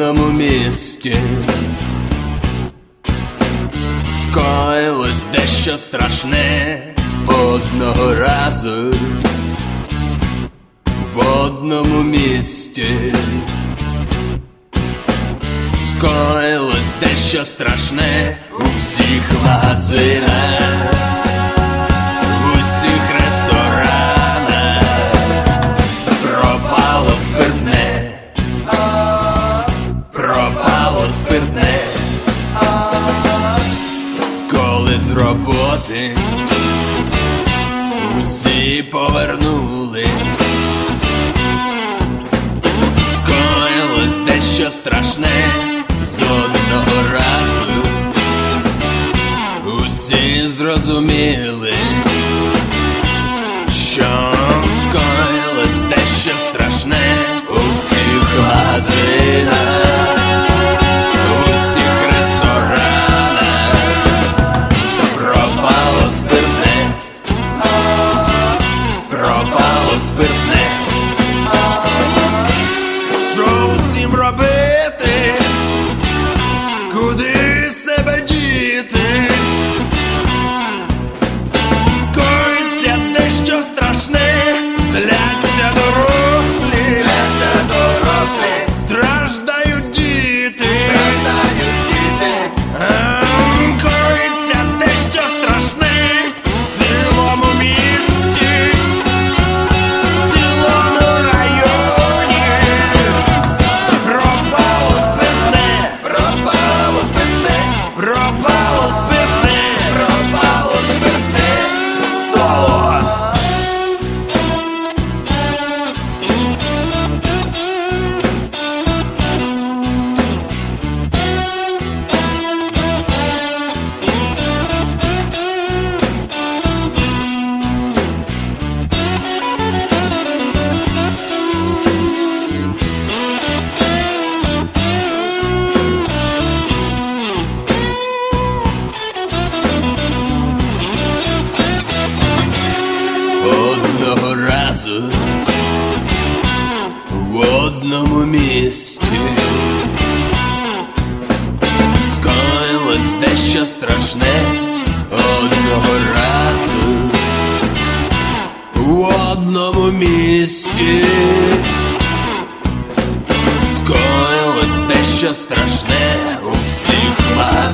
одному місті скоїлось дещо страшне. Одного разу в одному місті скоїлось дещо страшне. У всіх магазинах, у всіх ресторанах пропало спиртне, пропало спиртне. Коли з роботи усі повернулись, скоїлось дещо страшне. З одного разу усі зрозуміли, що скоїлось дещо страшне. У всіх магазинах, у всіх ресторанах пропало спиртне, пропало спиртне. Що усім робити? Куди себе діти? Коїться дещо страшне. Зляться дорослі, страждають діти, коїться дещо страшне. В цілому місті, в цілому районі пропало спиртне, пропало спиртне, пропало спиртне, пропало спиртне. Соло. Одного разу в одному місті скоїлось дещо страшне. Одного разу в одному місті скоїлось дещо страшне. У всіх магазинах,